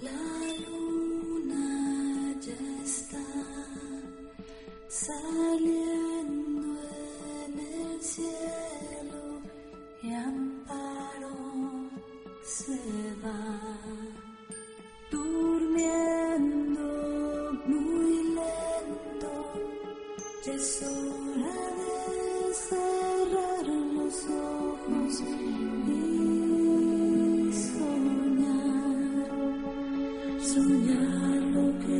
La luna ya está saliendo en el cielo y Amparo se va durmiendo muy lento. Ya es hora de cerrar los ojos y soñar lo que